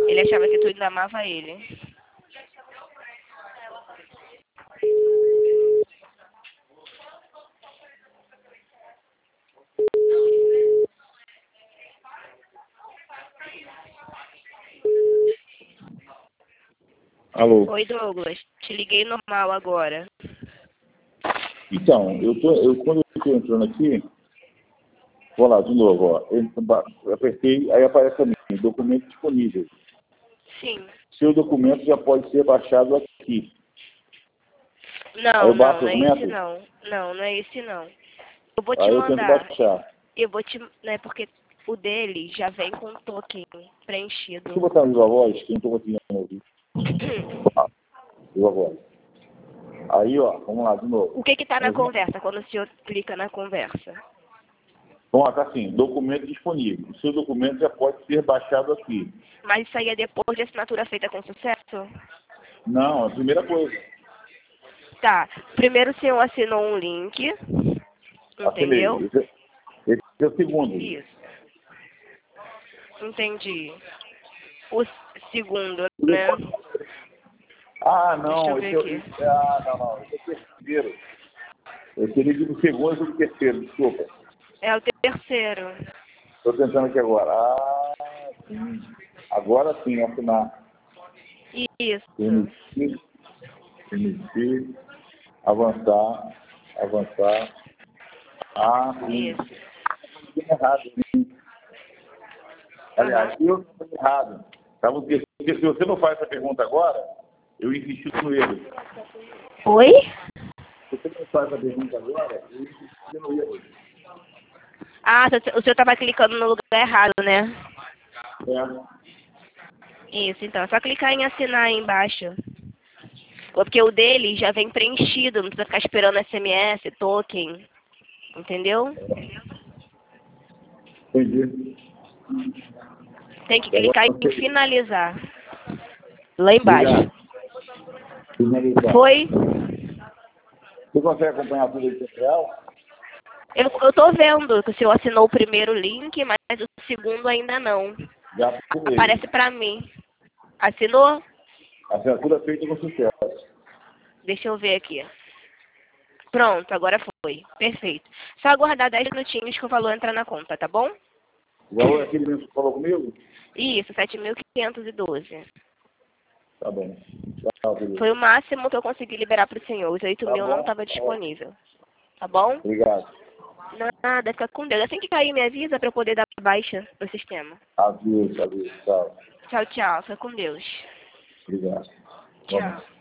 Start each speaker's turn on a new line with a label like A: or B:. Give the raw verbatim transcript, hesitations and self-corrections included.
A: Ele achava que tu ainda amava ele.
B: Alô?
A: Oi, Douglas. Te liguei normal agora.
B: Então, eu tô, eu, quando eu estou entrando aqui, vou lá de novo, ó. Eu apertei, aí aparece para mim, documento disponível.
A: Sim.
B: Seu documento já pode ser baixado aqui.
A: Não,
B: Aí eu
A: não,
B: baixo o
A: não é esse
B: documento,
A: não. Não, não é esse não. Eu vou te
B: aí eu tento
A: mandar.
B: baixar.
A: Eu vou te... Né, porque o dele já vem com token preenchido.
B: Deixa eu botar no viva voz, que eu não estou conseguindo ouvir. Ah, viva voz. Aí, ó, vamos lá, de novo.
A: O que que tá na
B: Vamos lá.
A: conversa, quando o senhor clica na conversa?
B: Vamos lá, tá assim, documento disponível. O seu documento já pode ser baixado aqui.
A: Mas isso aí é depois de assinatura feita com sucesso?
B: Não, a primeira coisa.
A: Tá. Primeiro o senhor assinou um link, entendeu?
B: Assinei. Esse, é- esse é o segundo.
A: Isso. Entendi. O segundo, né?
B: Depois- Ah,
A: Deixa eu
B: não, esse
A: ver
B: é, o-
A: aqui.
B: esse- ah, não, não, esse é o terceiro. Eu teria dito o segundo e o terceiro, desculpa.
A: É o terceiro.
B: Estou tentando aqui agora. Ah, sim. Agora sim, assinar.
A: Isso.
B: Permitir, permitir, avançar, avançar. Ah, sim.
A: Isso.
B: Estou errado, sim.
A: Aham.
B: Aliás, eu estou errado. Tá? Porque, porque se você não faz essa pergunta agora, eu insisti no erro.
A: Oi?
B: Se você não faz a pergunta agora, eu insisti no erro.
A: Ah, o senhor estava clicando no lugar errado, né?
B: É.
A: Isso, então. É só clicar em assinar aí embaixo. Porque o dele já vem preenchido, não precisa ficar esperando S M S, token. Entendeu?
B: Entendi.
A: Tem que
B: Agora
A: clicar em
B: você...
A: finalizar. Lá embaixo.
B: Obrigado. Finalizar.
A: Foi?
B: Você consegue acompanhar tudo em tempo real?
A: Eu, eu tô vendo que o senhor assinou o primeiro link, mas o segundo ainda não.
B: Já assinei.
A: Aparece pra mim. Assinou?
B: A assinatura feita com sucesso.
A: Deixa eu ver aqui. Pronto, agora foi. Perfeito. Só aguardar dez minutinhos que o valor entra na conta, tá bom?
B: O valor é aquele mesmo que falou comigo?
A: Isso, sete mil quinhentos e doze.
B: Tá bom. Tchau, querido.
A: Foi o máximo que eu consegui liberar pro senhor. Os oito
B: Tá
A: mil não
B: bom?
A: estava
B: Tá bom.
A: disponível. Tá bom?
B: Obrigado.
A: Nada, fica com Deus. Assim que cair, me avisa pra eu poder dar baixa no sistema.
B: Adeus, adeus. Tchau.
A: Tchau, tchau. Fica com Deus.
B: Obrigado.
A: Tchau.